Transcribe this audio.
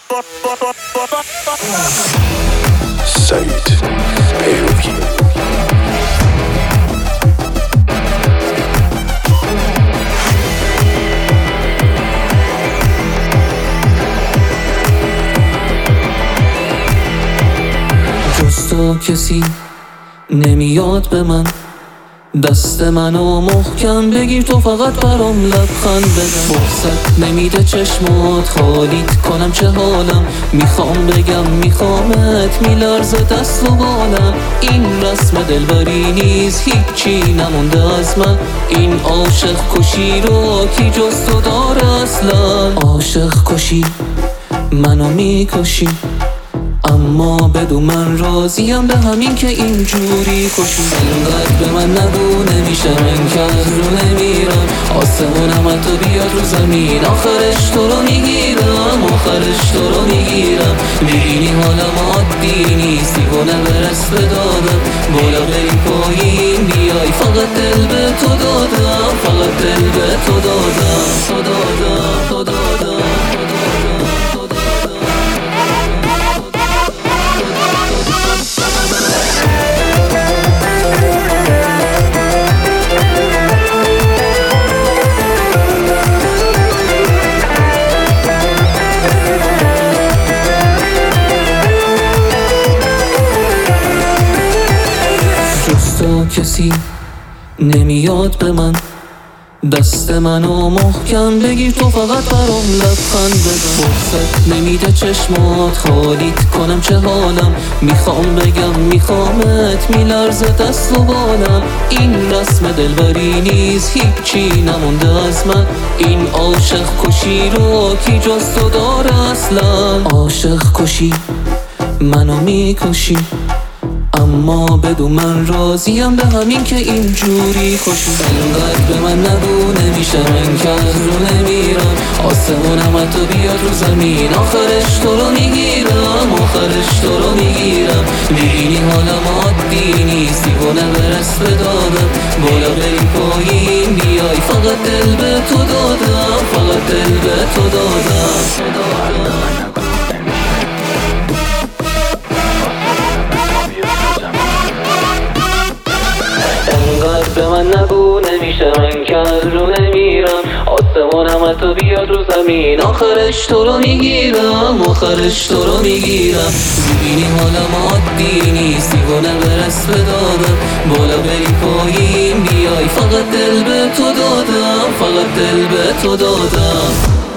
سعید پیروی. جز تو کسی نمیاد به من، دست منو محکم بگیر تو فقط برام لبخند بزن. فرصت نمیده چشمات خالیت کنم چه حالم، میخوام بگم میخوامت میلرزه دست و بالم. این رسم دلبری نیست هیچی نمونده از من، این عاشق کشی رو کی جز تو داره اصلا. عاشق کشی منو میکشی، اما بدون من راضیم به همین که اینجوری کشی. اینقدر به من نگو نمیشه من که از رو نمیرم، آسمونم حتی بیاد رو زمین آخرش تو رو میگیرم، آخرش تو رو میگیرم. میبینی حالم عادی نیست دیوانه برس به دادم، بالا بریم پایین بیای فقط دل به تو دادم، فقط دل به تو دادم، تو دادم، تو دادم. کسی نمیاد به من، دست منو محکم بگیر تو فقط برام لبخند بزن. فرصت نمیده چشمات خالیت کنم چه حالم، میخوام بگم میخوامت میلرزه دست و بالم. این رسم دلبری نیست هیچی نمونده از من، این عاشق کشی رو کی جز تو داره اصلا. عاشق کشی منو میکشی، اما بدون من راضیم به همین که اینجوری خوشی. اینقدر به من نگو نمیشه من که از رو نمیرم، آسمونم حتی بیاد رو زمین آخرش تو رو میگیرم، آخرش تو رو میگیرم. میبینی حالم عادی نیست دیوانه برس به دادم، بالا بریم پایین بیای فقط دل به تو دادم، فقط دل به تو دادم. انقدر به من نگو نمیشه من که از رو نمیرم، آسمونم حتی بیاد رو زمین آخرش تو رو میگیرم، آخرش تو رو میگیرم. میبینی حالم عادی نیست دیوانه برس به دادم، بالا بریم پایین بیای فقط دل به تو دادم، فقط دل به تو دادم.